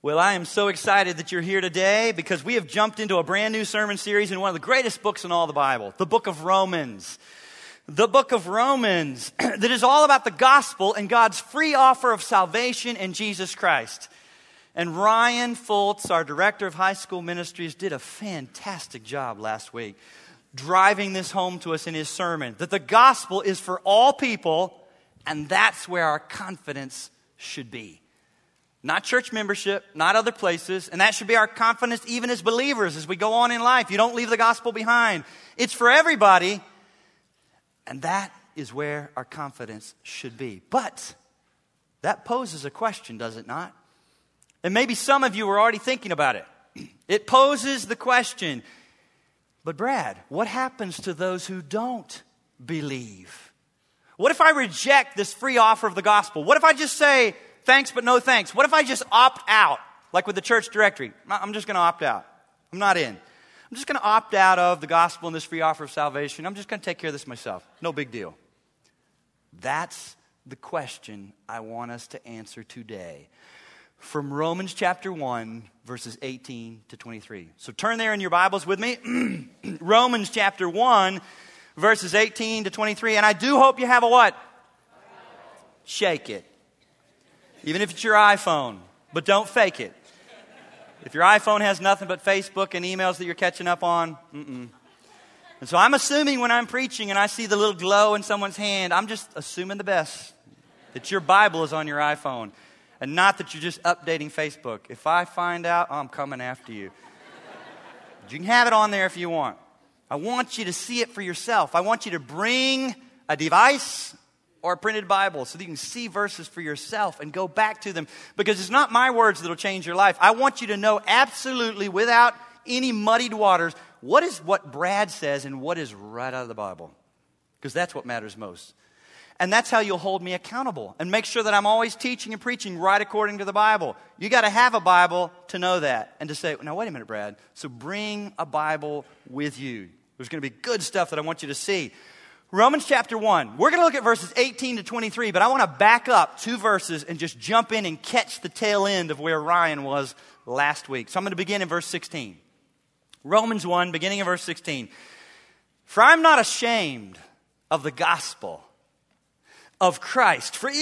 Well, I am so excited that you're here today because we have jumped into a brand new sermon series in one of the greatest books in all the Bible, the book of Romans. The book of Romans that is all about the gospel and God's free offer of salvation in Jesus Christ. And Ryan Fultz, our director of high school ministries, did a fantastic job last week driving this home to us in his sermon, that the gospel is for all people, and that's where our confidence should be. Not church membership, not other places. And that should be our confidence even as believers as we go on in life. You don't leave the gospel behind. It's for everybody. And that is where our confidence should be. But that poses a question, does it not? And maybe some of you are already thinking about it. It poses the question, but Brad, what happens to those who don't believe? What if I reject this free offer of the gospel? What if I just say, thanks, but no thanks? What if I just opt out, like with the church directory? I'm just going to opt out. I'm not in. I'm just going to opt out of the gospel and this free offer of salvation. I'm just going to take care of this myself. No big deal. That's the question I want us to answer today. From Romans chapter 1, verses 18 to 23. So turn there in your Bibles with me. Romans chapter 1, verses 18 to 23. And I do hope you have a what? Shake it. Even if it's your iPhone, but don't fake it. If your iPhone has nothing but Facebook and emails that you're catching up on, And so I'm assuming when I'm preaching and I see the little glow in someone's hand, I'm just assuming the best, that your Bible is on your iPhone and not that you're just updating Facebook. If I find out, I'm coming after you. But you can have it on there if you want. I want you to see it for yourself. I want you to bring a device or a printed Bible so that you can see verses for yourself and go back to them. Because it's not my words that will change your life. I want you to know absolutely, without any muddied waters, what is what Brad says and what is right out of the Bible. Because that's what matters most. And that's how you'll hold me accountable and make sure that I'm always teaching and preaching right according to the Bible. You got to have a Bible to know that and to say, now wait a minute, Brad. So bring a Bible with you. There's going to be good stuff that I want you to see. Romans chapter 1. We're going to look at verses 18 to 23, but I want to back up 2 verses and just jump in and catch the tail end of where Ryan was last week. So I'm going to begin in verse 16. Romans 1, beginning in verse 16. For I'm not ashamed of the gospel of Christ, for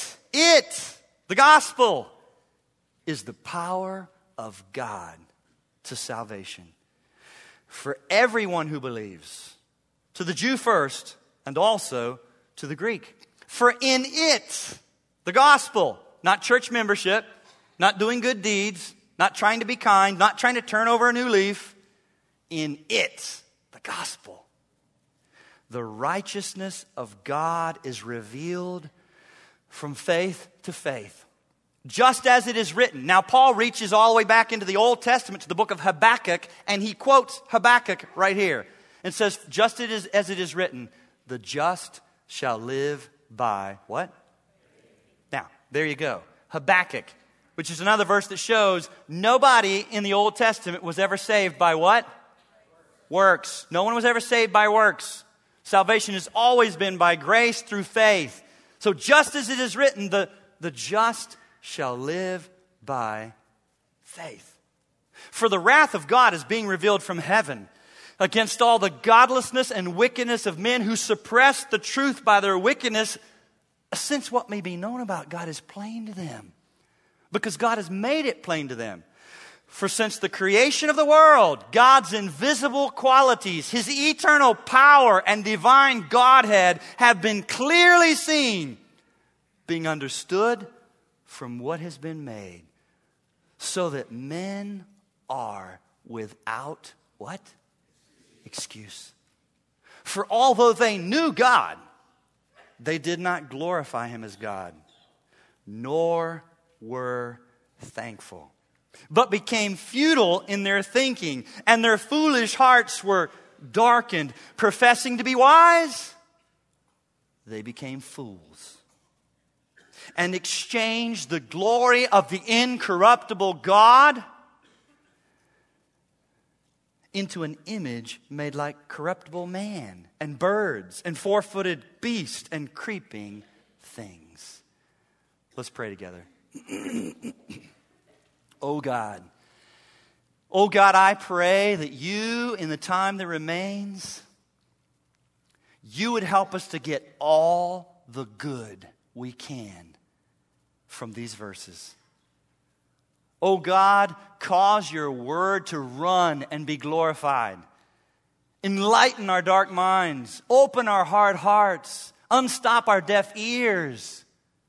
the gospel, is the power of God to salvation for everyone who believes, to the Jew first, and also to the Greek. For in it, the gospel, not church membership, not doing good deeds, not trying to be kind, not trying to turn over a new leaf, in it, the gospel, the righteousness of God is revealed from faith to faith. Just as it is written. Now, Paul reaches all the way back into the Old Testament to the book of Habakkuk, and he quotes Habakkuk right here. And says, just as it is written, the just shall live by what? Now, there you go. Habakkuk, which is another verse that shows nobody in the Old Testament was ever saved by what? Works. No one was ever saved by works. Salvation has always been by grace through faith. So just as it is written, the just shall live by faith. For the wrath of God is being revealed from heaven against all the godlessness and wickedness of men who suppress the truth by their wickedness, since what may be known about God is plain to them, because God has made it plain to them. For since the creation of the world, God's invisible qualities, His eternal power and divine Godhead have been clearly seen, being understood from what has been made, so that men are without what? Excuse. For although they knew God, they did not glorify Him as God, nor were thankful, but became futile in their thinking, and their foolish hearts were darkened. Professing to be wise, they became fools, and exchanged the glory of the incorruptible God into an image made like corruptible man and birds and four-footed beasts and creeping things. Let's pray together. Oh God, I pray that you, in the time that remains, you would help us to get all the good we can from these verses. Oh God, cause your word to run and be glorified. Enlighten our dark minds. Open our hard hearts. Unstop our deaf ears.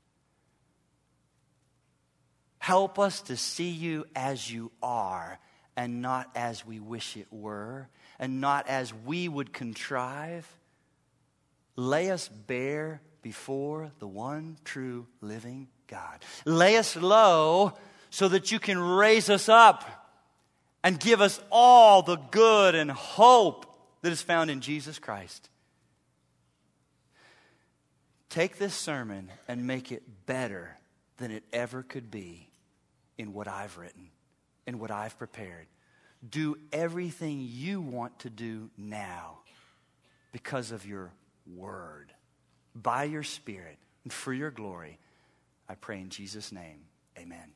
Help us to see you as you are and not as we wish it were and not as we would contrive. Lay us bare before the one true living God. Lay us low so that you can raise us up and give us all the good and hope that is found in Jesus Christ. Take this sermon and make it better than it ever could be in what I've written, in what I've prepared. Do everything you want to do now because of your word, by your Spirit, and for your glory. I pray in Jesus' name, amen.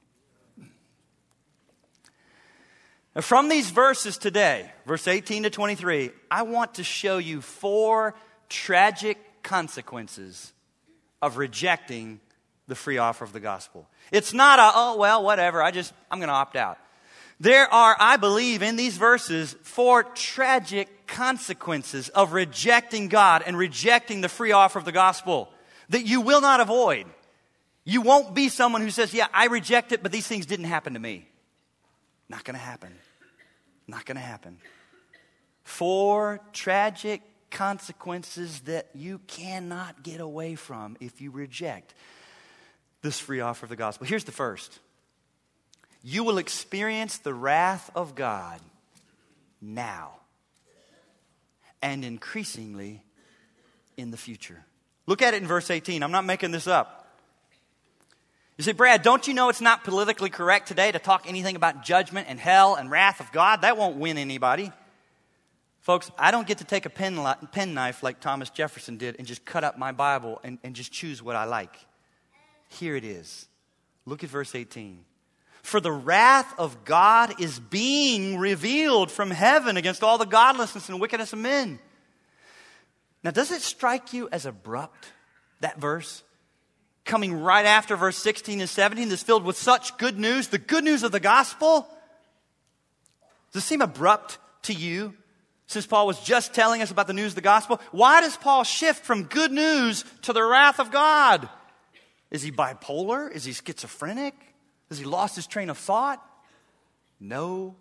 Now, from these verses today, verse 18 to 23, I want to show you 4 tragic consequences of rejecting the free offer of the gospel. It's not whatever, I'm going to opt out. There are, I believe, in these verses, 4 tragic consequences of rejecting God and rejecting the free offer of the gospel that you will not avoid. You won't be someone who says, yeah, I reject it, but these things didn't happen to me. Not going to happen. Not going to happen. 4 tragic consequences that you cannot get away from if you reject this free offer of the gospel. Here's the first. You will experience the wrath of God now and increasingly in the future. Look at it in verse 18. I'm not making this up. You say, Brad, don't you know it's not politically correct today to talk anything about judgment and hell and wrath of God? That won't win anybody. Folks, I don't get to take a pen knife like Thomas Jefferson did and just cut up my Bible and just choose what I like. Here it is. Look at verse 18. For the wrath of God is being revealed from heaven against all the godlessness and wickedness of men. Now, does it strike you as abrupt, that verse? Coming right after verse 16 and 17 that's filled with such good news, the good news of the gospel? Does it seem abrupt to you? Since Paul was just telling us about the news of the gospel, why does Paul shift from good news to the wrath of God? Is he bipolar? Is he schizophrenic? Has he lost his train of thought? No.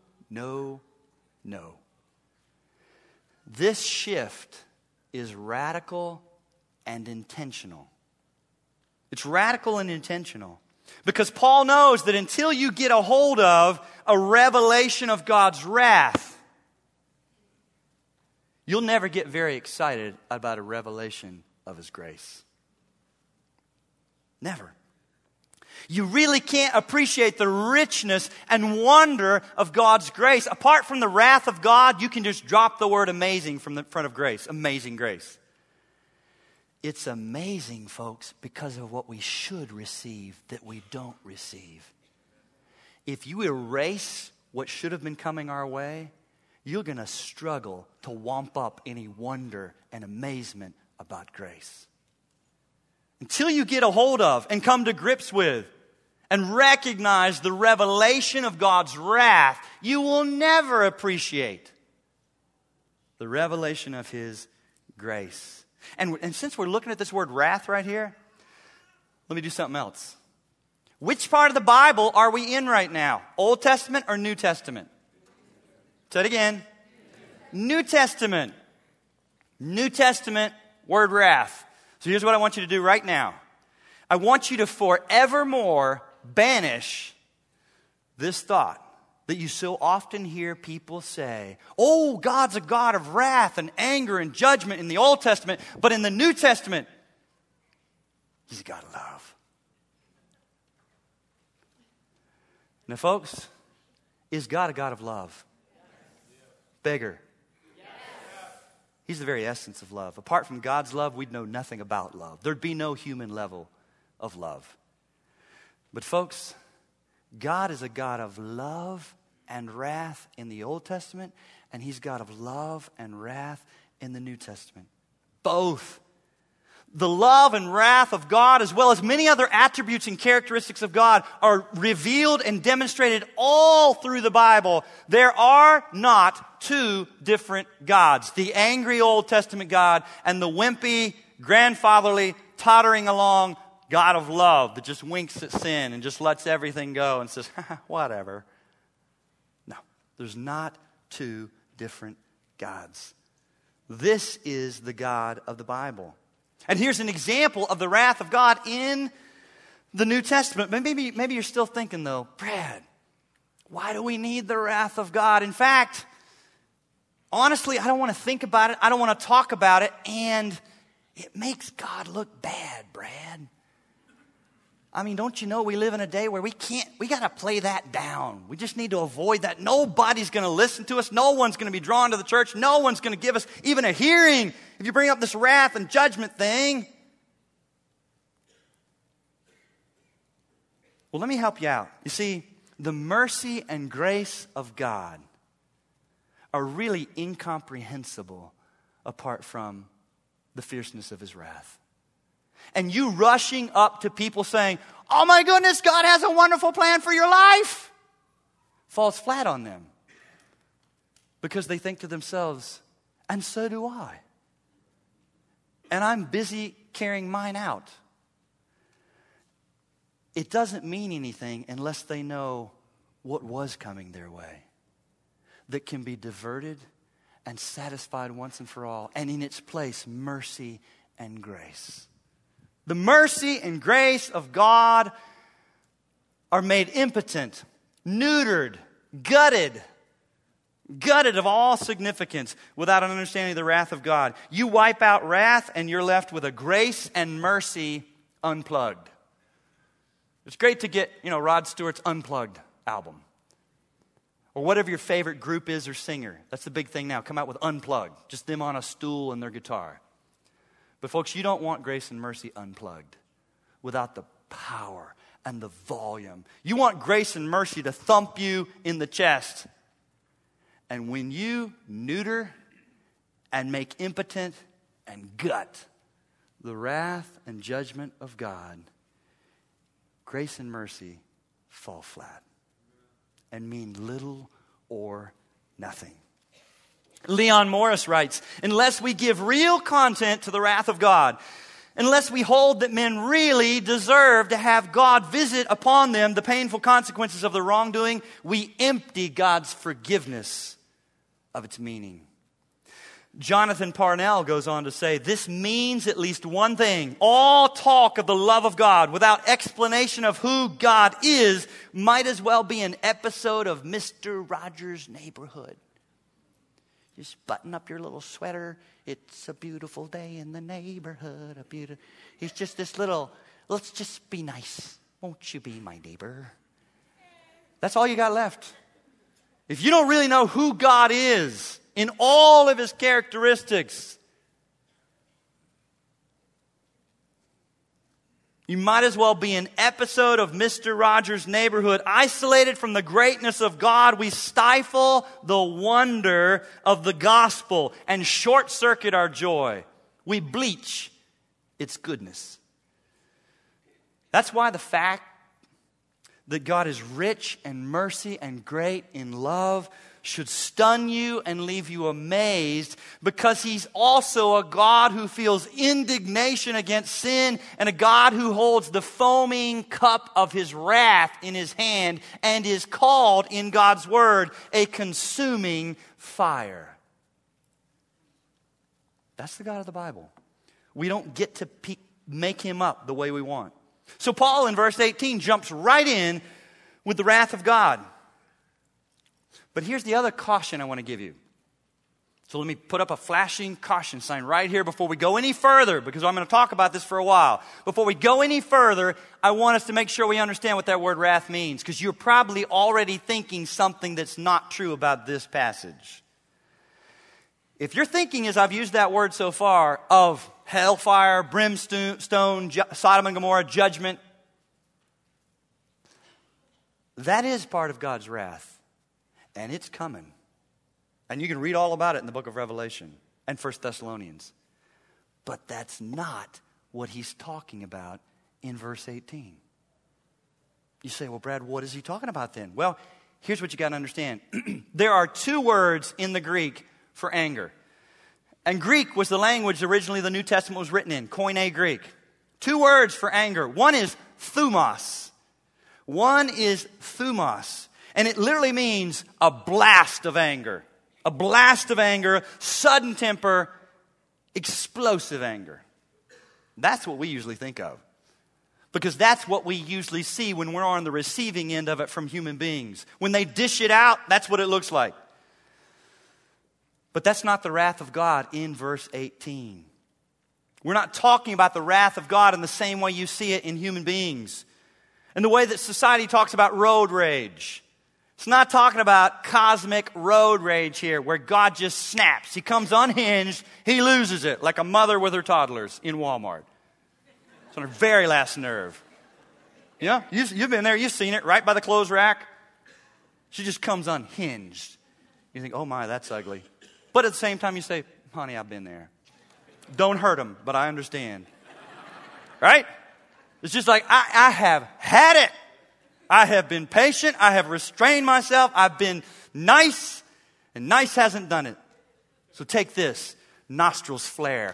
This shift is radical and intentional. It's radical and intentional. Because Paul knows that until you get a hold of a revelation of God's wrath, you'll never get very excited about a revelation of His grace. Never. You really can't appreciate the richness and wonder of God's grace. Apart from the wrath of God, you can just drop the word amazing from the front of grace. Amazing grace. It's amazing, folks, because of what we should receive that we don't receive. If you erase what should have been coming our way, you're going to struggle to womp up any wonder and amazement about grace. Until you get a hold of and come to grips with and recognize the revelation of God's wrath, you will never appreciate the revelation of His grace. And since we're looking at this word wrath right here, let me do something else. Which part of the Bible are we in right now? Old Testament or New Testament? Say it again. New Testament. New Testament, word wrath. So here's what I want you to do right now. I want you to forevermore banish this thought that you so often hear people say, oh, God's a God of wrath and anger and judgment in the Old Testament, but in the New Testament, He's a God of love. Now, folks, is God a God of love? Beggar. He's the very essence of love. Apart from God's love, we'd know nothing about love. There'd be no human level of love. But folks, God is a God of love and wrath in the Old Testament, and He's God of love and wrath in the New Testament. Both. The love and wrath of God, as well as many other attributes and characteristics of God, are revealed and demonstrated all through the Bible. There are not two different gods. The angry Old Testament God and the wimpy, grandfatherly, tottering along God of love that just winks at sin and just lets everything go and says, whatever. No, there's not two different gods. This is the God of the Bible. And here's an example of the wrath of God in the New Testament. Maybe you're still thinking, though, Brad, why do we need the wrath of God? In fact, honestly, I don't want to think about it. I don't want to talk about it. And it makes God look bad, Brad. I mean, don't you know we live in a day where we got to play that down. We just need to avoid that. Nobody's going to listen to us. No one's going to be drawn to the church. No one's going to give us even a hearing if you bring up this wrath and judgment thing. Well, let me help you out. You see, the mercy and grace of God are really incomprehensible apart from the fierceness of His wrath. And you rushing up to people saying, oh my goodness, God has a wonderful plan for your life, falls flat on them. Because they think to themselves, and so do I. And I'm busy carrying mine out. It doesn't mean anything unless they know what was coming their way, that can be diverted and satisfied once and for all. And in its place, mercy and grace. The mercy and grace of God are made impotent, neutered, gutted of all significance without an understanding of the wrath of God. You wipe out wrath and you're left with a grace and mercy unplugged. It's great to get, Rod Stewart's Unplugged album. Or whatever your favorite group is or singer. That's the big thing now. Come out with Unplugged. Just them on a stool and their guitar. But folks, you don't want grace and mercy unplugged without the power and the volume. You want grace and mercy to thump you in the chest. And when you neuter and make impotent and gut the wrath and judgment of God, grace and mercy fall flat and mean little or nothing. Leon Morris writes, unless we give real content to the wrath of God, unless we hold that men really deserve to have God visit upon them the painful consequences of their wrongdoing, we empty God's forgiveness of its meaning. Jonathan Parnell goes on to say, this means at least one thing. All talk of the love of God without explanation of who God is might as well be an episode of Mr. Rogers' Neighborhood. Just button up your little sweater. It's a beautiful day in the neighborhood. He's just this little, let's just be nice. Won't you be my neighbor? That's all you got left. If you don't really know who God is in all of His characteristics, you might as well be an episode of Mr. Rogers' Neighborhood. Isolated from the greatness of God, we stifle the wonder of the gospel and short-circuit our joy. We bleach its goodness. That's why the fact that God is rich in mercy and great in love should stun you and leave you amazed, because He's also a God who feels indignation against sin and a God who holds the foaming cup of His wrath in His hand and is called in God's Word a consuming fire. That's the God of the Bible. We don't get to make Him up the way we want. So Paul in verse 18 jumps right in with the wrath of God. But here's the other caution I want to give you. So let me put up a flashing caution sign right here before we go any further, because I'm going to talk about this for a while. Before we go any further, I want us to make sure we understand what that word wrath means, because you're probably already thinking something that's not true about this passage. If you're thinking, as I've used that word so far, of hellfire, brimstone, Sodom and Gomorrah, judgment, That is part of God's wrath. And it's coming. And you can read all about it in the book of Revelation and 1 Thessalonians. But that's not what he's talking about in verse 18. You say, well, Brad, what is he talking about then? Well, here's what you got to understand. There are two words in the Greek for anger. And Greek was the language originally the New Testament was written in, Koine Greek. Two words for anger. One is thumos. One is thumos. And it literally means a blast of anger. A blast of anger, sudden temper, explosive anger. That's what we usually think of. Because that's what we usually see when we're on the receiving end of it from human beings. When they dish it out, that's what it looks like. But that's not the wrath of God in verse 18. We're not talking about the wrath of God in the same way you see it in human beings. And the way that society talks about road rage. It's not talking about cosmic road rage here where God just snaps. He comes unhinged, he loses it like a mother with her toddlers in Walmart. It's on her very last nerve. Yeah, you've been there. You've seen it right by the clothes rack. She just comes unhinged. You think, oh my, that's ugly. But at the same time you say, honey, I've been there. Don't hurt him, but I understand. Right? It's just like, I have had it. I have been patient. I have restrained myself. I've been nice. And nice hasn't done it. So take this. Nostrils flare.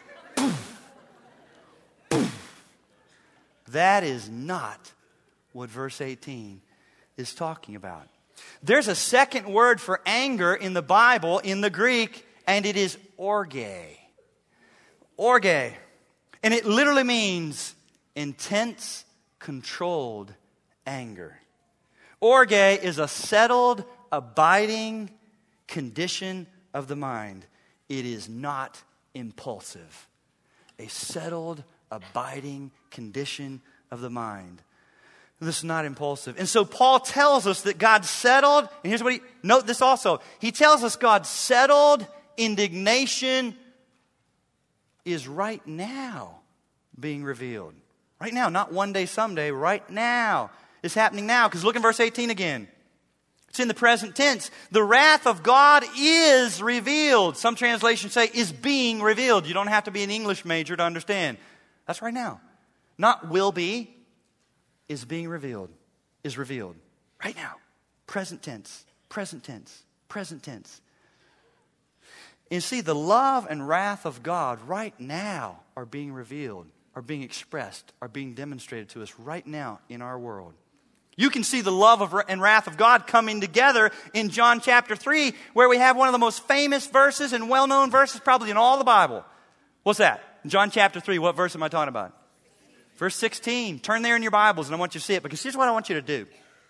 That is not what verse 18 is talking about. There's a second word for anger in the Bible, in the Greek, and it is orge. Orge. And it literally means intense, controlled anger. Orge is a settled, abiding condition of the mind. It is not impulsive. A settled, abiding condition of the mind. This is not impulsive. And so Paul tells us that God settled, and here's what note this also. He tells us God's settled indignation is right now being revealed. Right now, not one day, someday, right now. It's happening now. Because look in verse 18 again. It's in the present tense. The wrath of God is revealed. Some translations say is being revealed. You don't have to be an English major to understand. That's right now. Not will be, is being revealed. Is revealed. Right now. Present tense. Present tense. Present tense. And see, the love and wrath of God right now are being revealed, are being expressed, are being demonstrated to us right now in our world. You can see the love and wrath of God coming together in John chapter 3, where we have one of the most famous verses and well-known verses probably in all the Bible. What's that? In John chapter 3, what verse am I talking about? Verse 16. Turn there in your Bibles and I want you to see it, because here's what I want you to do.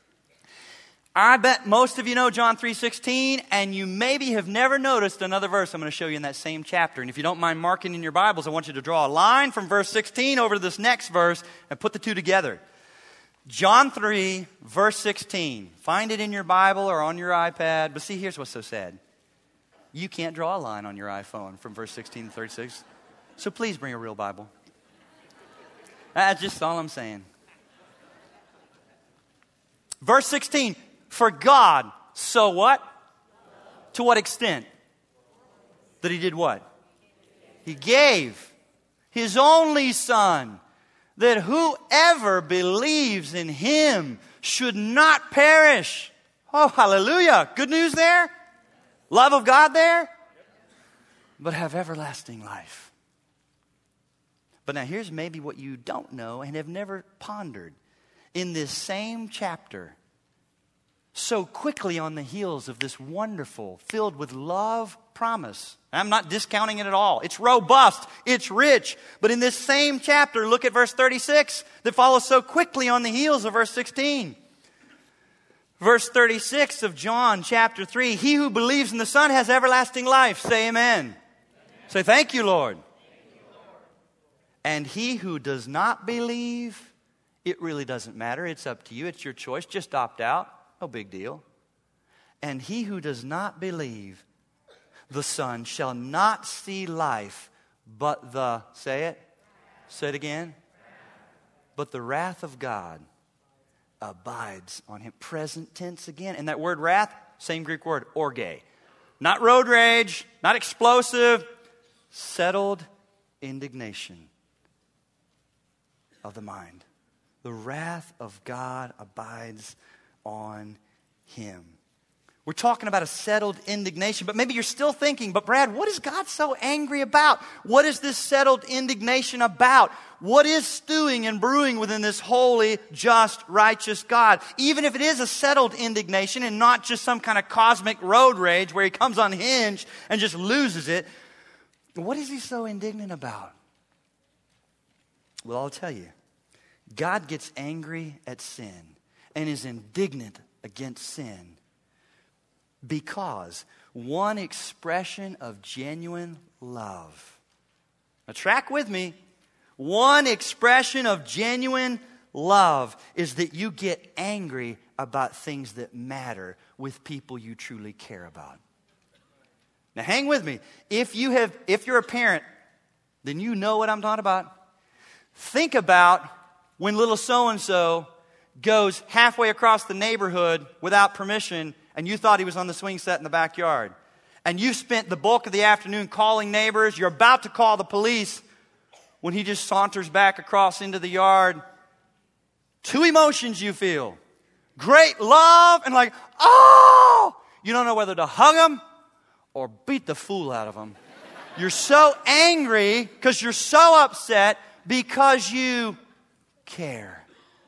I bet most of you know John 3:16, and you maybe have never noticed another verse I'm going to show you in that same chapter. And if you don't mind marking in your Bibles, I want you to draw a line from verse 16 over to this next verse and put the two together. John 3, verse 16. Find it in your Bible or on your iPad. But see, here's what's so sad. You can't draw a line on your iPhone from verse 16 to 36. So please bring a real Bible. That's just all I'm saying. Verse 16. For God, so what? To what extent? That he did what? He gave his only Son, that whoever believes in him should not perish. Oh, hallelujah. Good news there? Love of God there? But have everlasting life. But now here's maybe what you don't know and have never pondered. In this same chapter, so quickly on the heels of this wonderful, filled with love promise. I'm not discounting it at all. It's robust. It's rich. But in this same chapter, look at verse 36 that follows so quickly on the heels of verse 16. Verse 36 of John chapter 3. He who believes in the Son has everlasting life. Say amen. Amen. Say thank you, Lord. Thank you, Lord. And he who does not believe, it really doesn't matter. It's up to you. It's your choice. Just opt out. No big deal. And he who does not believe the Son shall not see life, but the, say it again, but the wrath of God abides on him. Present tense again. And that word wrath, same Greek word, orge. Not road rage, not explosive, settled indignation of the mind. The wrath of God abides on him. We're talking about a settled indignation, but maybe you're still thinking, but Brad, what is God so angry about? What is this settled indignation about? What is stewing and brewing within this holy, just, righteous God? Even if it is a settled indignation and not just some kind of cosmic road rage where he comes unhinged and just loses it, what is he so indignant about? Well, I'll tell you. God gets angry at sin and is indignant against sin because one expression of genuine love. Now track with me. One expression of genuine love is that you get angry about things that matter with people you truly care about. Now hang with me. If you're a parent, then you know what I'm talking about. Think about when little so-and-so goes halfway across the neighborhood without permission and you thought he was on the swing set in the backyard. And you spent the bulk of the afternoon calling neighbors. You're about to call the police when he just saunters back across into the yard. Two emotions you feel. Great love and like, oh! You don't know whether to hug him or beat the fool out of him. You're so angry because you're so upset because you care.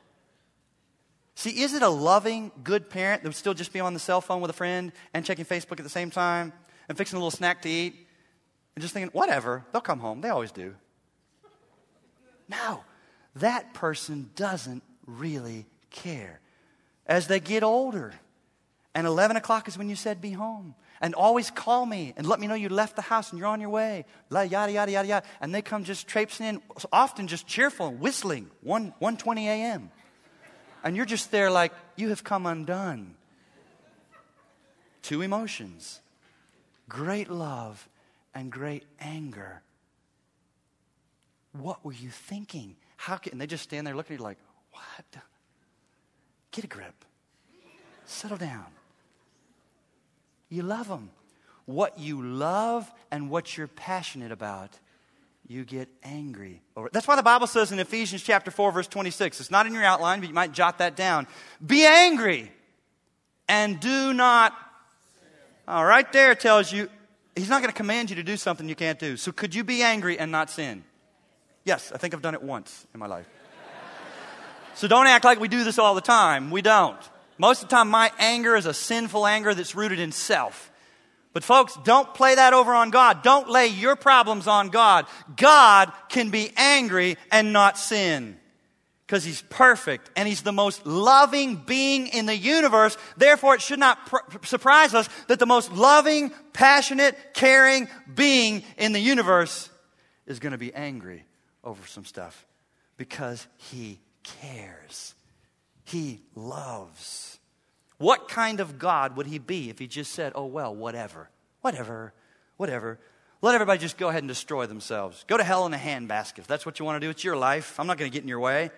See, is it a loving, good parent that would still just be on the cell phone with a friend and checking Facebook at the same time and fixing a little snack to eat and just thinking, whatever, they'll come home. They always do. No, that person doesn't really care. As they get older, and 11 o'clock is when you said be home, and always call me and let me know you left the house and you're on your way, yada, yada, yada, yada. And they come just traipsing in, often just cheerful, whistling, 1:20 a.m. And you're just there like, you have come undone. Two emotions, great love and great anger. What were you thinking? And they just stand there looking at you like, what? Get a grip. Settle down. You love them. What you love and what you're passionate about, you get angry over. That's why the Bible says in Ephesians chapter 4, verse 26, it's not in your outline, but you might jot that down. Be angry and do not. Right there tells you, he's not going to command you to do something you can't do. So could you be angry and not sin? Yes, I think I've done it once in my life. So don't act like we do this all the time. We don't. Most of the time, my anger is a sinful anger that's rooted in self. But folks, don't play that over on God. Don't lay your problems on God. God can be angry and not sin. Because He's perfect and He's the most loving being in the universe. Therefore, it should not surprise us that the most loving, passionate, caring being in the universe is going to be angry over some stuff. Because He cares. He loves. What kind of God would He be if He just said, oh, well, whatever. Let everybody just go ahead and destroy themselves. Go to hell in a handbasket. If that's what you want to do, it's your life. I'm not going to get in your way.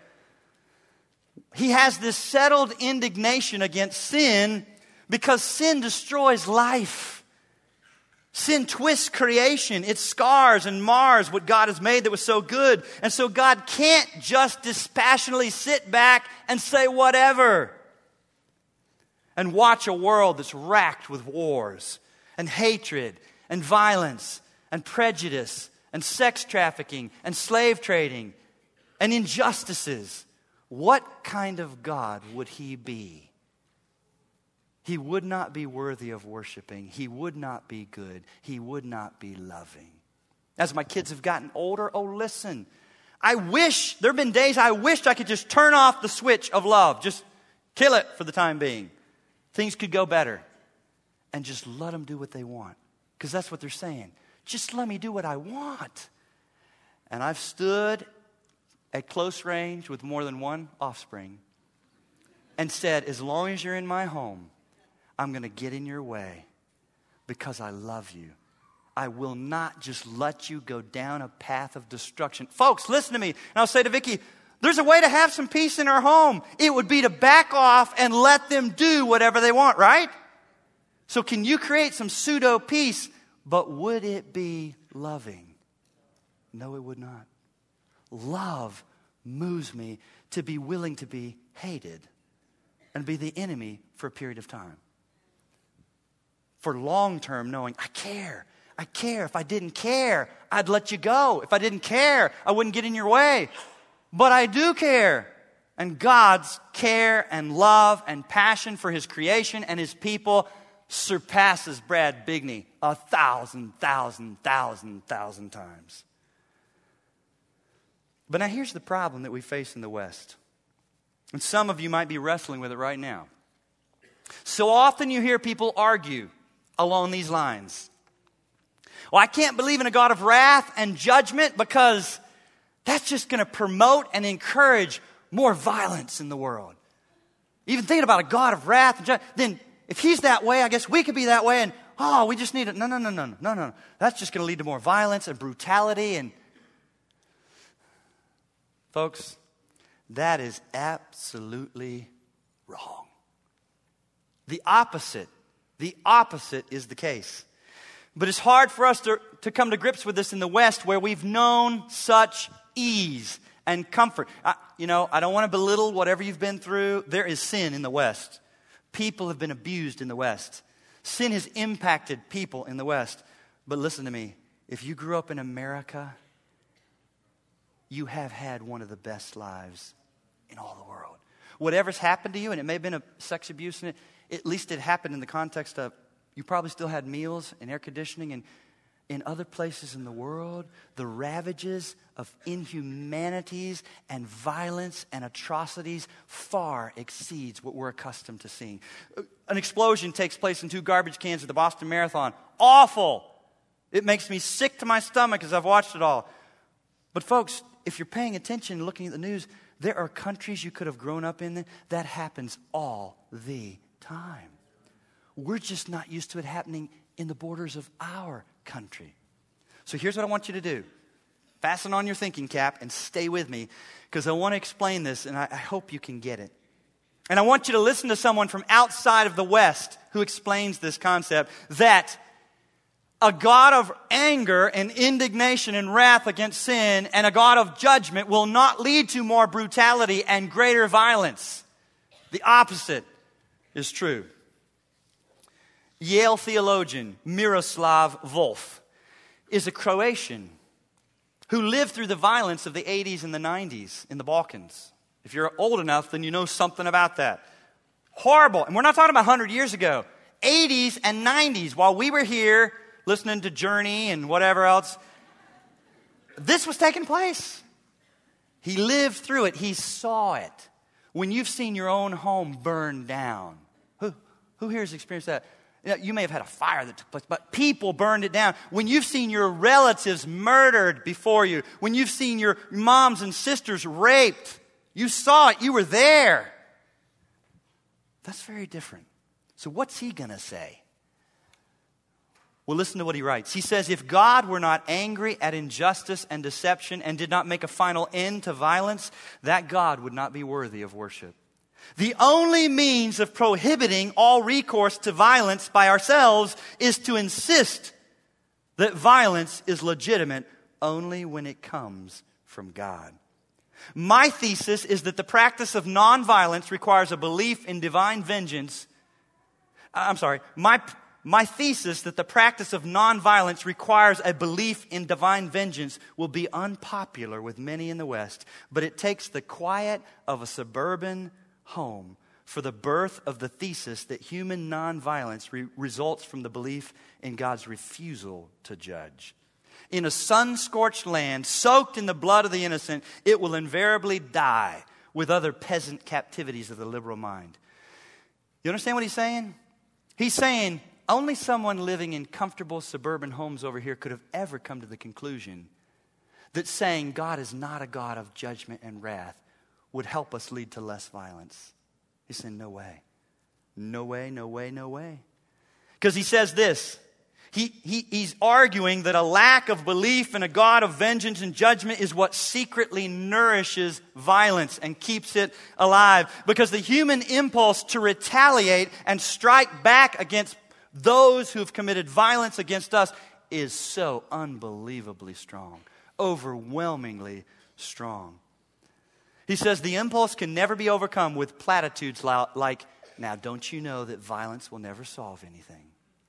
He has this settled indignation against sin because sin destroys life. Sin twists creation. It scars and mars what God has made that was so good. And so God can't just dispassionately sit back and say whatever. And watch a world that's racked with wars and hatred and violence and prejudice and sex trafficking and slave trading and injustices. What kind of God would He be? He would not be worthy of worshiping. He would not be good. He would not be loving. As my kids have gotten older, oh, listen. There have been days I wished I could just turn off the switch of love. Just kill it for the time being. Things could go better. And just let them do what they want. Because that's what they're saying. Just let me do what I want. And I've stood at close range with more than one offspring and said, as long as you're in my home, I'm going to get in your way because I love you. I will not just let you go down a path of destruction. Folks, listen to me. And I'll say to Vicki, There's a way to have some peace in our home. It would be to back off and let them do whatever they want, right? So can you create some pseudo peace? But would it be loving? No, it would not. Love moves me to be willing to be hated and be the enemy for a period of time. For long term, knowing I care. I care. If I didn't care, I'd let you go. If I didn't care, I wouldn't get in your way. But I do care. And God's care and love and passion for His creation and His people surpasses Brad Bigney 1,000 times. But now here's the problem that we face in the West. And some of you might be wrestling with it right now. So often you hear people argue along these lines. Well, I can't believe in a God of wrath and judgment because that's just going to promote and encourage more violence in the world. Even thinking about a God of wrath and judgment, then if He's that way, I guess we could be that way. And we just need it. No. That's just going to lead to more violence and brutality. And folks, that is absolutely wrong. The opposite is the case. But it's hard for us to come to grips with this in the West where we've known such ease and comfort. I don't want to belittle whatever you've been through. There is sin in the West. People have been abused in the West. Sin has impacted people in the West. But listen to me. If you grew up in America, you have had one of the best lives in all the world. Whatever's happened to you, and it may have been a sex abuse, and at least it happened in the context of you probably still had meals and air conditioning, and in other places in the world, the ravages of inhumanities and violence and atrocities far exceeds what we're accustomed to seeing. An explosion takes place in 2 garbage cans at the Boston Marathon. Awful! It makes me sick to my stomach as I've watched it all. But folks, if you're paying attention and looking at the news, there are countries you could have grown up in that happens all the time. We're just not used to it happening in the borders of our country. So here's what I want you to do. Fasten on your thinking cap and stay with me because I want to explain this and I hope you can get it. And I want you to listen to someone from outside of the West who explains this concept that a God of anger and indignation and wrath against sin and a God of judgment will not lead to more brutality and greater violence. The opposite is true. Yale theologian Miroslav Volf is a Croatian who lived through the violence of the 80s and the 90s in the Balkans. If you're old enough, then you know something about that. Horrible. And we're not talking about 100 years ago. 80s and 90s, while we were here listening to Journey and whatever else, this was taking place. He lived through it. He saw it. When you've seen your own home burn down, who here has experienced that? You may have had a fire that took place, but people burned it down. When you've seen your relatives murdered before you, when you've seen your moms and sisters raped, you saw it, you were there. That's very different. So what's he going to say? Well, listen to what he writes. He says, if God were not angry at injustice and deception and did not make a final end to violence, that God would not be worthy of worship. The only means of prohibiting all recourse to violence by ourselves is to insist that violence is legitimate only when it comes from God. My thesis is that the practice of nonviolence requires a belief in divine vengeance. My thesis that the practice of nonviolence requires a belief in divine vengeance will be unpopular with many in the West, but it takes the quiet of a suburban home for the birth of the thesis that human nonviolence results from the belief in God's refusal to judge. In a sun-scorched land, soaked in the blood of the innocent, it will invariably die with other peasant captivities of the liberal mind. You understand what he's saying? He's saying only someone living in comfortable suburban homes over here could have ever come to the conclusion that saying God is not a God of judgment and wrath would help us lead to less violence. He's saying, no way. No way, no way, no way. Because he says this, He's arguing that a lack of belief in a God of vengeance and judgment is what secretly nourishes violence and keeps it alive. Because the human impulse to retaliate and strike back against those who have committed violence against us is so unbelievably strong, overwhelmingly strong. He says the impulse can never be overcome with platitudes like, now don't you know that violence will never solve anything?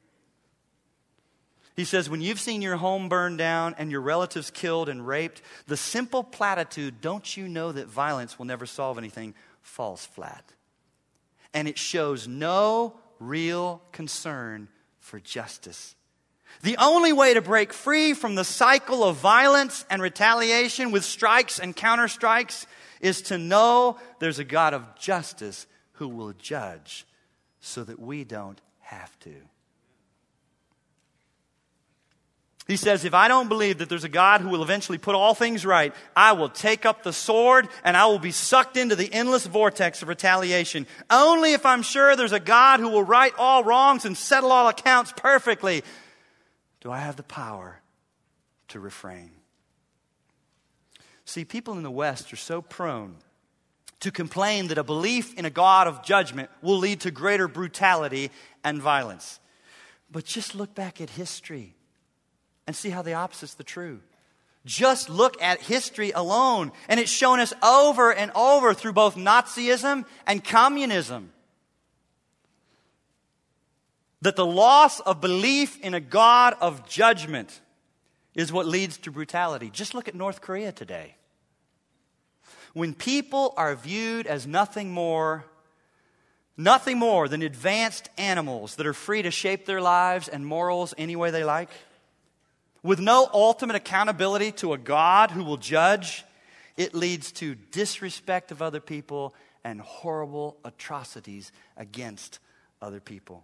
He says when you've seen your home burned down and your relatives killed and raped, the simple platitude, don't you know that violence will never solve anything, falls flat. And it shows no real concern for justice. The only way to break free from the cycle of violence and retaliation with strikes and counterstrikes is to know there's a God of justice who will judge so that we don't have to. He says, if I don't believe that there's a God who will eventually put all things right, I will take up the sword and I will be sucked into the endless vortex of retaliation. Only if I'm sure there's a God who will right all wrongs and settle all accounts perfectly do I have the power to refrain. See, people in the West are so prone to complain that a belief in a God of judgment will lead to greater brutality and violence. But just look back at history and see how the opposite's the true. Just look at history alone, and it's shown us over and over through both Nazism and communism that the loss of belief in a God of judgment is what leads to brutality. Just look at North Korea today. When people are viewed as nothing more than advanced animals that are free to shape their lives and morals any way they like, with no ultimate accountability to a God who will judge, it leads to disrespect of other people and horrible atrocities against other people.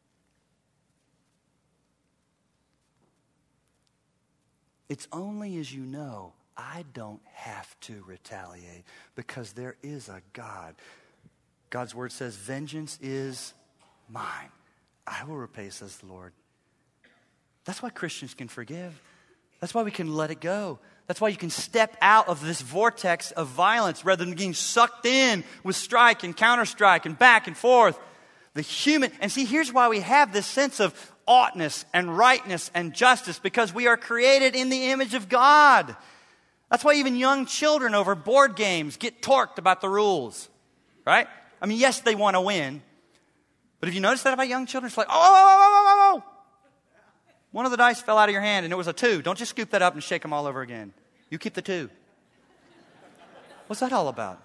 It's only as you know, I don't have to retaliate because there is a God. God's word says, vengeance is mine. I will repay, says the Lord. That's why Christians can forgive. That's why we can let it go. That's why you can step out of this vortex of violence rather than getting sucked in with strike and counterstrike and back and forth. And see, here's why we have this sense of oughtness and rightness and justice, because we are created in the image of God. That's why even young children over board games get torqued about the rules, right? I mean, yes, they want to win. But have you noticed that about young children? It's like, oh. One of the dice fell out of your hand and it was a 2. Don't just scoop that up and shake them all over again. You keep the 2. What's that all about?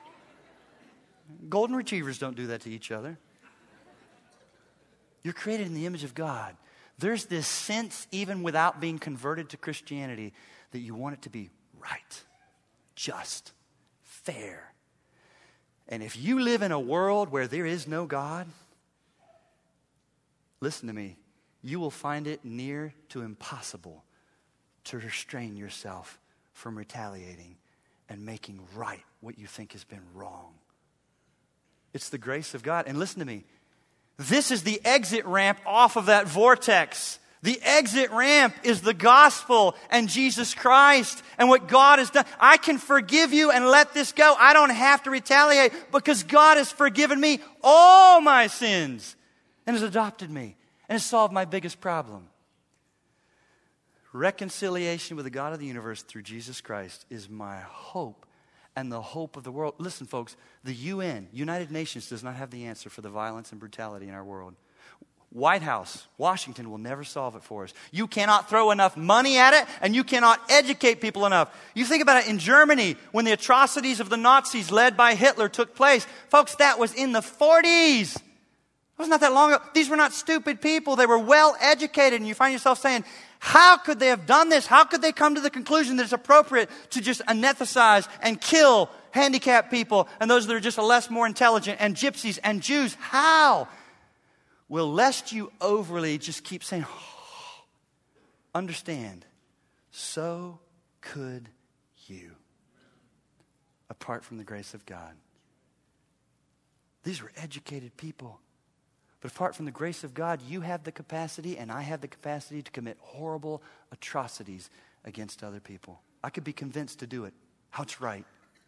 Golden retrievers don't do that to each other. You're created in the image of God. There's this sense, even without being converted to Christianity, that you want it to be right, just, fair. And if you live in a world where there is no God, listen to me, you will find it near to impossible to restrain yourself from retaliating and making right what you think has been wrong. It's the grace of God. And listen to me, this is the exit ramp off of that vortex. The exit ramp is the gospel and Jesus Christ and what God has done. I can forgive you and let this go. I don't have to retaliate because God has forgiven me all my sins and has adopted me and has solved my biggest problem. Reconciliation with the God of the universe through Jesus Christ is my hope and the hope of the world. Listen, folks, the UN, United Nations, does not have the answer for the violence and brutality in our world. White House, Washington will never solve it for us. You cannot throw enough money at it, and you cannot educate people enough. You think about it in Germany, when the atrocities of the Nazis led by Hitler took place. Folks, that was in the 40s. It was not that long ago. These were not stupid people. They were well educated, and you find yourself saying, how could they have done this? How could they come to the conclusion that it's appropriate to just anesthetize and kill handicapped people and those that are just less more intelligent and gypsies and Jews? How? Well, lest you overly just keep saying, oh, understand, so could you, apart from the grace of God. These were educated people But apart from the grace of God, you have the capacity and I have the capacity to commit horrible atrocities against other people. I could be convinced to do it. How it's right.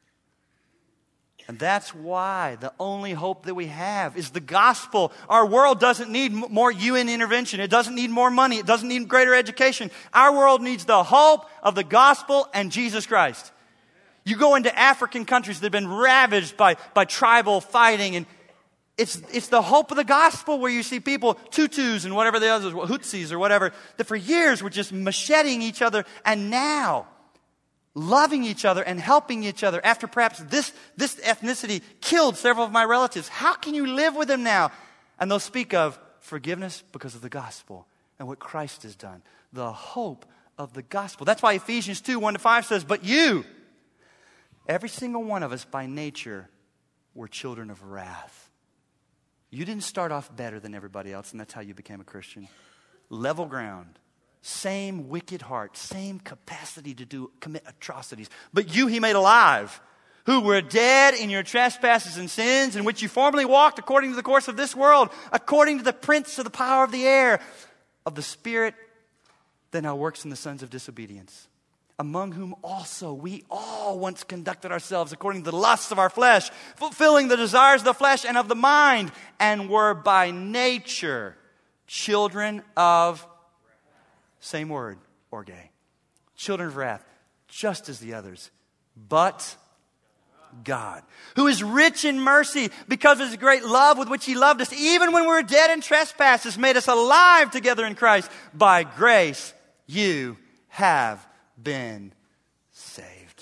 And that's why the only hope that we have is the gospel. Our world doesn't need more UN intervention. It doesn't need more money. It doesn't need greater education. Our world needs the hope of the gospel and Jesus Christ. You go into African countries that have been ravaged by tribal fighting, and it's the hope of the gospel where you see people, Tutus and whatever the others, Hutsis or whatever, that for years were just macheting each other, and now loving each other and helping each other after perhaps this ethnicity killed several of my relatives. How can you live with them now? And they'll speak of forgiveness because of the gospel and what Christ has done. The hope of the gospel. That's why Ephesians 2, 1-5 says, but you, every single one of us by nature, were children of wrath. You didn't start off better than everybody else, and that's how you became a Christian. Level ground. Same wicked heart, same capacity to commit atrocities. But you he made alive, who were dead in your trespasses and sins, in which you formerly walked according to the course of this world, according to the prince of the power of the air, of the spirit that now works in the sons of disobedience, among whom also we all once conducted ourselves according to the lusts of our flesh, fulfilling the desires of the flesh and of the mind, and were by nature children of, same word, orge, children of wrath, just as the others. But God, who is rich in mercy, because of his great love with which he loved us, even when we were dead in trespasses, made us alive together in Christ. By grace you have been saved.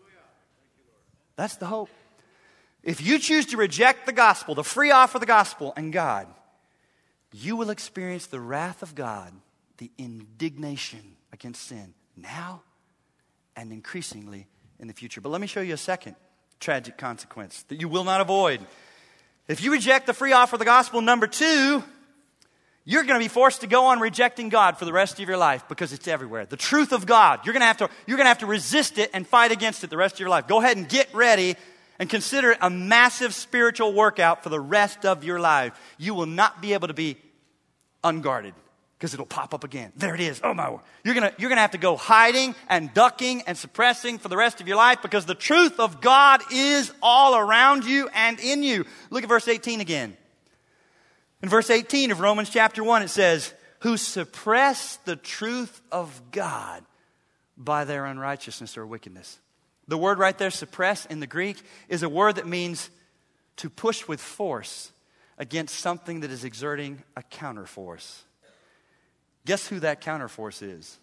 That's the hope. If you choose to reject the gospel, the free offer of the gospel and God, you will experience the wrath of God, the indignation against sin now and increasingly in the future. But let me show you a second tragic consequence that you will not avoid. If you reject the free offer of the gospel, number 2, you're going to be forced to go on rejecting God for the rest of your life because it's everywhere. The truth of God. You're going to have to resist it and fight against it the rest of your life. Go ahead and get ready and consider it a massive spiritual workout for the rest of your life. You will not be able to be unguarded because it'll pop up again. There it is. Oh my word. You're going to have to go hiding and ducking and suppressing for the rest of your life because the truth of God is all around you and in you. Look at verse 18 again. In verse 18 of Romans chapter 1, it says, who suppress the truth of God by their unrighteousness or wickedness. The word right there, suppress, in the Greek, is a word that means to push with force against something that is exerting a counterforce. Guess who that counterforce is?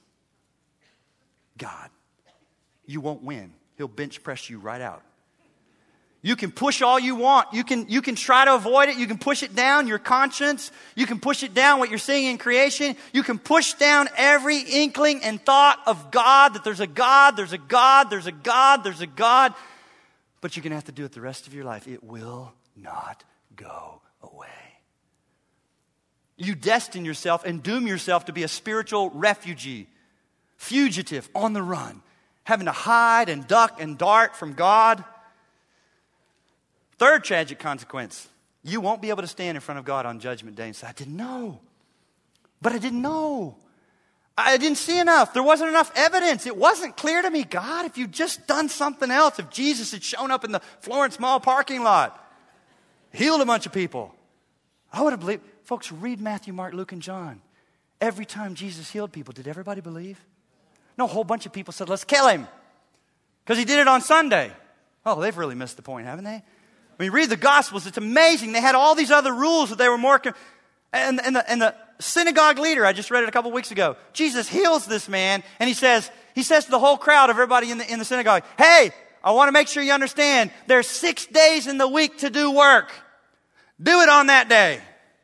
God. You won't win. He'll bench press you right out. You can push all you want. You can try to avoid it. You can push it down, your conscience. You can push it down what you're seeing in creation. You can push down every inkling and thought of God, that there's a God, there's a God, there's a God, there's a God. But you're going to have to do it the rest of your life. It will not go away. You destine yourself and doom yourself to be a spiritual refugee, fugitive, on the run, having to hide and duck and dart from God. Third tragic consequence, you won't be able to stand in front of God on Judgment Day and say, I didn't know. But I didn't know. I didn't see enough. There wasn't enough evidence. It wasn't clear to me. God, if you'd just done something else, if Jesus had shown up in the Florence Mall parking lot, healed a bunch of people, I would have believed. Folks, read Matthew, Mark, Luke, and John. Every time Jesus healed people, did everybody believe? No, a whole bunch of people said, let's kill him. Because he did it on Sunday. Oh, they've really missed the point, haven't they? When you read the Gospels, it's amazing. They had all these other rules that they were more... And the synagogue leader, I just read it a couple weeks ago, Jesus heals this man, and he says to the whole crowd of everybody in the synagogue, hey, I want to make sure you understand, there's 6 days in the week to do work. Do it on that day.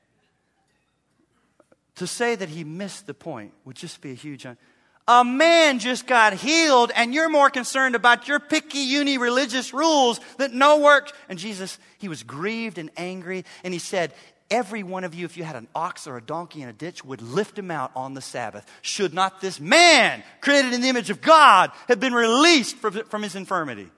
To say that he missed the point would just be a huge... A man just got healed and you're more concerned about your picky uni-religious rules that no work. And Jesus, he was grieved and angry and he said, every one of you, if you had an ox or a donkey in a ditch, would lift him out on the Sabbath. Should not this man, created in the image of God, have been released from his infirmity?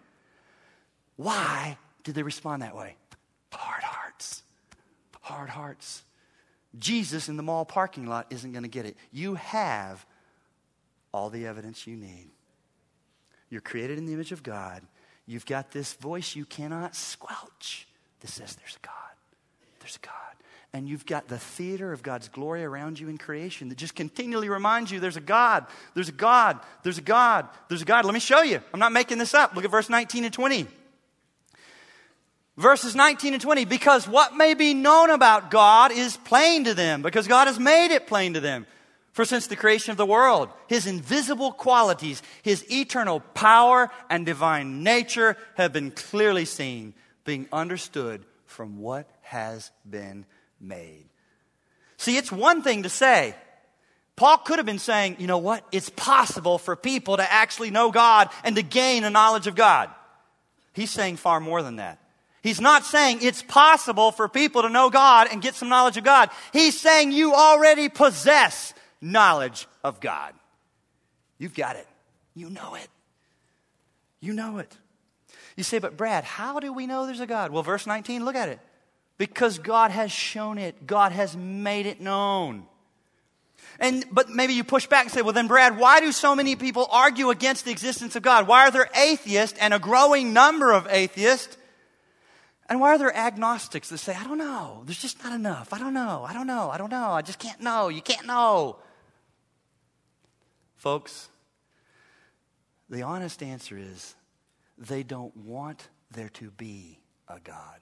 Why did they respond that way? Hard hearts. Hard hearts. Jesus in the mall parking lot isn't going to get it. You have all the evidence you need. You're created in the image of God. You've got this voice you cannot squelch that says there's a God. There's a God. And you've got the theater of God's glory around you in creation that just continually reminds you there's a God. There's a God. There's a God. There's a God. Let me show you. I'm not making this up. Look at verse 19 and 20. Verses 19 and 20. Because what may be known about God is plain to them, because God has made it plain to them. For since the creation of the world, His invisible qualities, His eternal power and divine nature have been clearly seen, being understood from what has been made. See, it's one thing to say. Paul could have been saying, you know what? It's possible for people to actually know God and to gain a knowledge of God. He's saying far more than that. He's not saying it's possible for people to know God and get some knowledge of God. He's saying you already possess knowledge of God. You've got it. You know it. You know it. You say, but Brad, how do we know there's a God? Well, verse 19, look at it. Because God has shown it. God has made it known. But maybe you push back and say, well then Brad, why do so many people argue against the existence of God? Why are there atheists and a growing number of atheists? And why are there agnostics that say, I don't know, there's just not enough. I don't know, I just can't know. You can't know. Folks, the honest answer is they don't want there to be a God.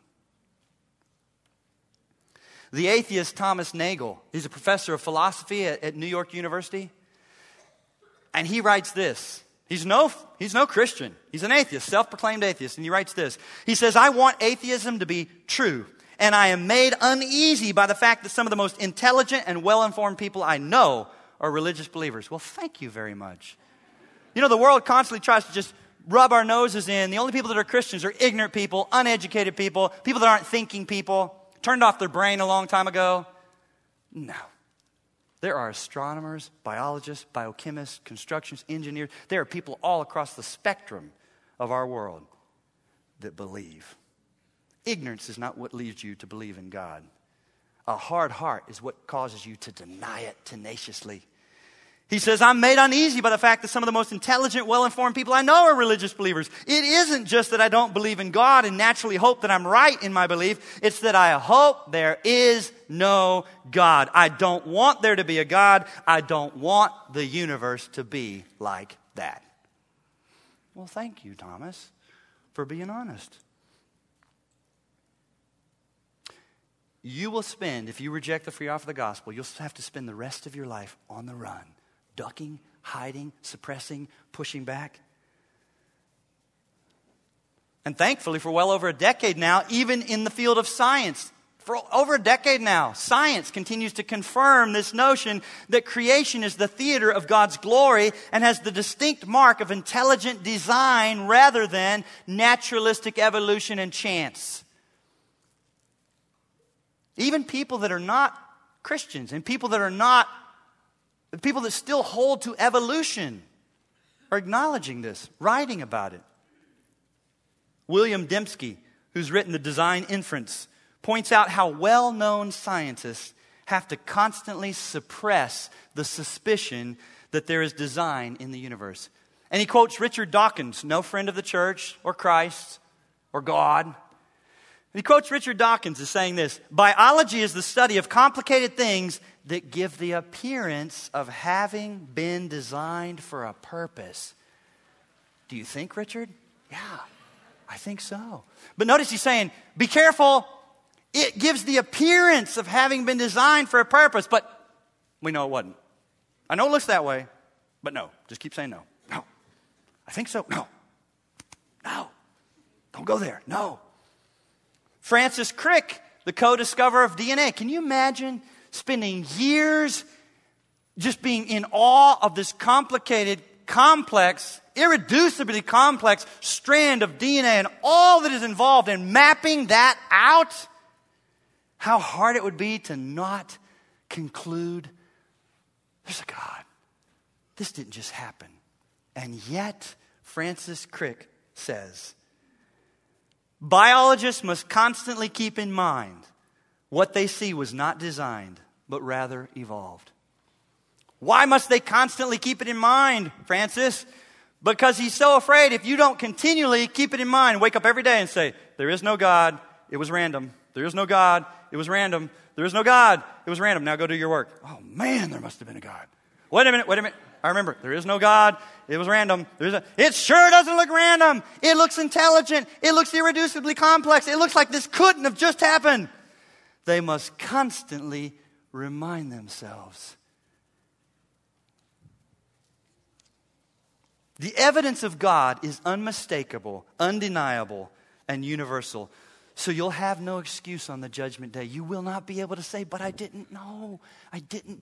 The atheist Thomas Nagel, he's a professor of philosophy at New York University, and he writes this. He's no Christian. He's an atheist, self-proclaimed atheist, and he writes this. He says, I want atheism to be true, and I am made uneasy by the fact that some of the most intelligent and well-informed people I know are religious believers. Well, thank you very much. You know, the world constantly tries to just rub our noses in. The only people that are Christians are ignorant people, uneducated people, people that aren't thinking people, turned off their brain a long time ago. No. There are astronomers, biologists, biochemists, constructionists, engineers. There are people all across the spectrum of our world that believe. Ignorance is not what leads you to believe in God. A hard heart is what causes you to deny it tenaciously. He says, I'm made uneasy by the fact that some of the most intelligent, well-informed people I know are religious believers. It isn't just that I don't believe in God and naturally hope that I'm right in my belief. It's that I hope there is no God. I don't want there to be a God. I don't want the universe to be like that. Well, thank you, Thomas, for being honest. You will spend, if you reject the free offer of the gospel, you'll have to spend the rest of your life on the run. Ducking, hiding, suppressing, pushing back. And thankfully, for well over a decade now, even in the field of science, for over a decade now, science continues to confirm this notion that creation is the theater of God's glory and has the distinct mark of intelligent design rather than naturalistic evolution and chance. Even people that are not Christians and people that still hold to evolution are acknowledging this, writing about it. William Dembski, who's written The Design Inference, points out how well-known scientists have to constantly suppress the suspicion that there is design in the universe. And he quotes Richard Dawkins, no friend of the church or Christ or God. He quotes Richard Dawkins as saying this, biology is the study of complicated things that give the appearance of having been designed for a purpose. Do you think, Richard? Yeah, I think so. But notice he's saying, be careful. It gives the appearance of having been designed for a purpose, but we know it wasn't. I know it looks that way, but no. Just keep saying no. No. I think so. No. No. Don't go there. No. Francis Crick, the co-discoverer of DNA. Can you imagine spending years just being in awe of this complicated, complex, irreducibly complex strand of DNA and all that is involved in mapping that out? How hard it would be to not conclude there's a God. This didn't just happen. And yet, Francis Crick says, biologists must constantly keep in mind what they see was not designed, but rather evolved. Why must they constantly keep it in mind, Francis? Because he's so afraid if you don't continually keep it in mind, wake up every day and say, there is no God, it was random. There is no God, it was random. There is no God, it was random. Now go do your work. Oh man, there must have been a God. Wait a minute. I remember, there is no God, it was random. It sure doesn't look random. It looks intelligent. It looks irreducibly complex. It looks like this couldn't have just happened. They must constantly remind themselves. The evidence of God is unmistakable, undeniable, and universal. So you'll have no excuse on the judgment day. You will not be able to say, but I didn't know. I didn't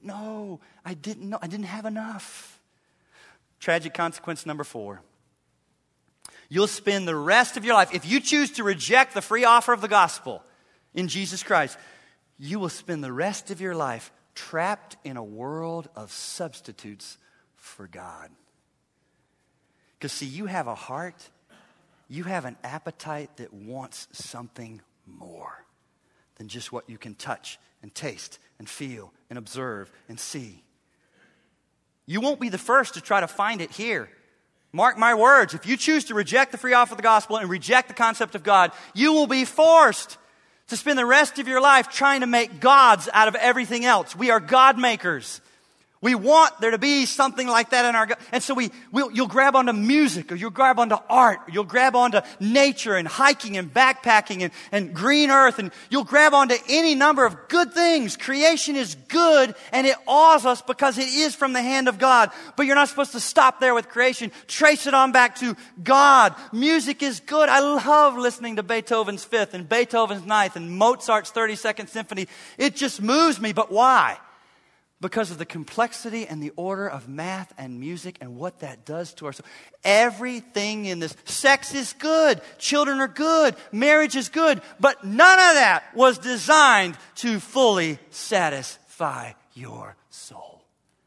have enough. Tragic consequence number 4. You'll spend the rest of your life, if you choose to reject the free offer of the gospel in Jesus Christ, you will spend the rest of your life trapped in a world of substitutes for God. Because see, you have a heart, you have an appetite that wants something more than just what you can touch and taste and feel and observe and see. You won't be the first to try to find it here. Mark my words, if you choose to reject the free offer of the gospel and reject the concept of God, you will be forced to spend the rest of your life trying to make gods out of everything else. We are God makers. We want there to be something like that in our God. And so you'll grab onto music, or you'll grab onto art, or you'll grab onto nature and hiking and backpacking and green earth, and you'll grab onto any number of good things. Creation is good, and it awes us because it is from the hand of God. But you're not supposed to stop there with creation. Trace it on back to God. Music is good. I love listening to Beethoven's Fifth and Beethoven's Ninth and Mozart's 32nd Symphony. It just moves me. But why? Because of the complexity and the order of math and music and what that does to us. Everything in this. Sex is good. Children are good. Marriage is good. But none of that was designed to fully satisfy your soul.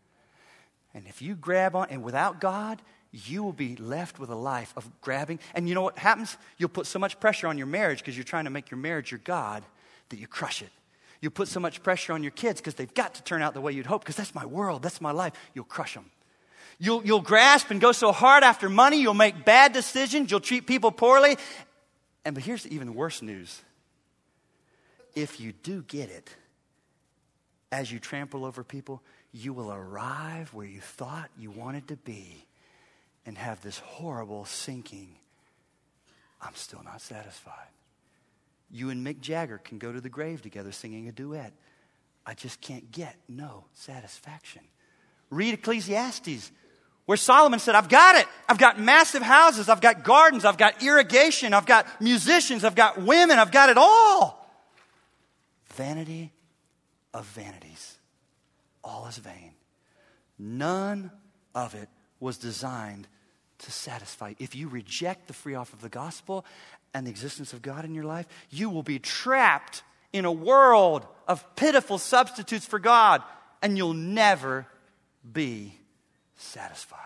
And if you grab on, and without God, you will be left with a life of grabbing. And you know what happens? You'll put so much pressure on your marriage because you're trying to make your marriage your God that you crush it. You put so much pressure on your kids because they've got to turn out the way you'd hope, because that's my world, that's my life. You'll crush them. You'll grasp and go so hard after money, you'll make bad decisions, you'll treat people poorly. But here's the even worse news. If you do get it, as you trample over people, you will arrive where you thought you wanted to be and have this horrible sinking, I'm still not satisfied. You and Mick Jagger can go to the grave together singing a duet. I just can't get no satisfaction. Read Ecclesiastes, where Solomon said, I've got it. I've got massive houses. I've got gardens. I've got irrigation. I've got musicians. I've got women. I've got it all. Vanity of vanities. All is vain. None of it was designed to satisfy. If you reject the free offer of the gospel and the existence of God in your life, you will be trapped in a world of pitiful substitutes for God, and you'll never be satisfied.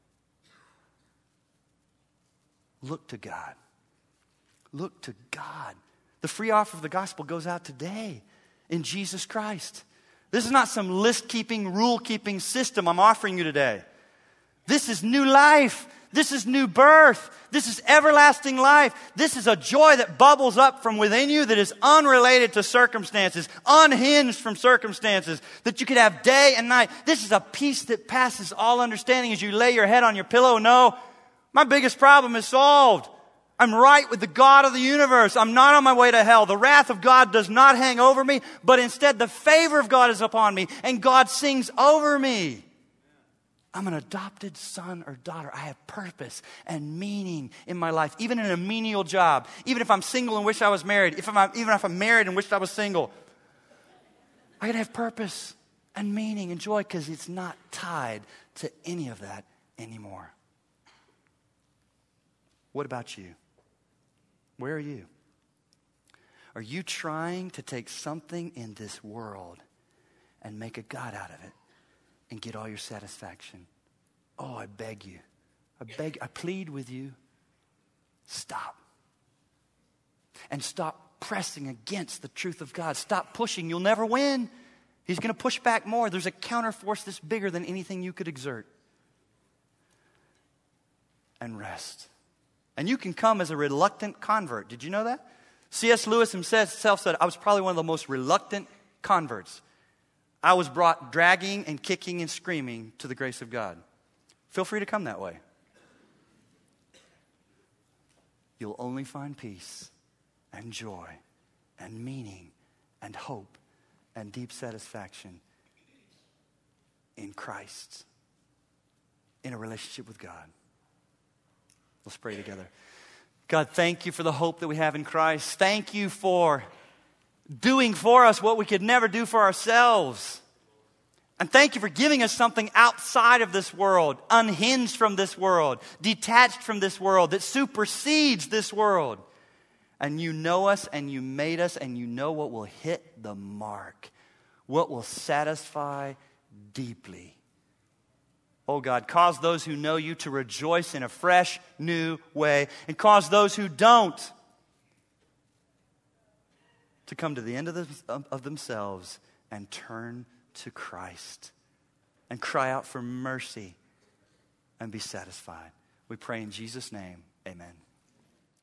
Look to God. Look to God. The free offer of the gospel goes out today in Jesus Christ. This is not some list-keeping, rule-keeping system I'm offering you today. This is new life. This is new birth. This is everlasting life. This is a joy that bubbles up from within you that is unrelated to circumstances, unhinged from circumstances, that you could have day and night. This is a peace that passes all understanding as you lay your head on your pillow. No, my biggest problem is solved. I'm right with the God of the universe. I'm not on my way to hell. The wrath of God does not hang over me, but instead the favor of God is upon me, and God sings over me. I'm an adopted son or daughter. I have purpose and meaning in my life, even in a menial job, even if I'm single and wish I was married, even if I'm married and wished I was single. I gotta have purpose and meaning and joy because it's not tied to any of that anymore. What about you? Where are you? Are you trying to take something in this world and make a God out of it and get all your satisfaction? Oh, I beg you. I plead with you. Stop. And stop pressing against the truth of God. Stop pushing. You'll never win. He's going to push back more. There's a counterforce that's bigger than anything you could exert. And rest. And you can come as a reluctant convert. Did you know that? C.S. Lewis himself said, I was probably one of the most reluctant converts. I was brought dragging and kicking and screaming to the grace of God. Feel free to come that way. You'll only find peace and joy and meaning and hope and deep satisfaction in Christ, in a relationship with God. Let's pray together. God, thank you for the hope that we have in Christ. Thank you for doing for us what we could never do for ourselves. And thank you for giving us something outside of this world, unhinged from this world, detached from this world, that supersedes this world. And you know us and you made us and you know what will hit the mark, what will satisfy deeply. Oh God, cause those who know you to rejoice in a fresh, new way, and cause those who don't to come to the end of themselves and turn to Christ and cry out for mercy and be satisfied. We pray in Jesus' name, amen.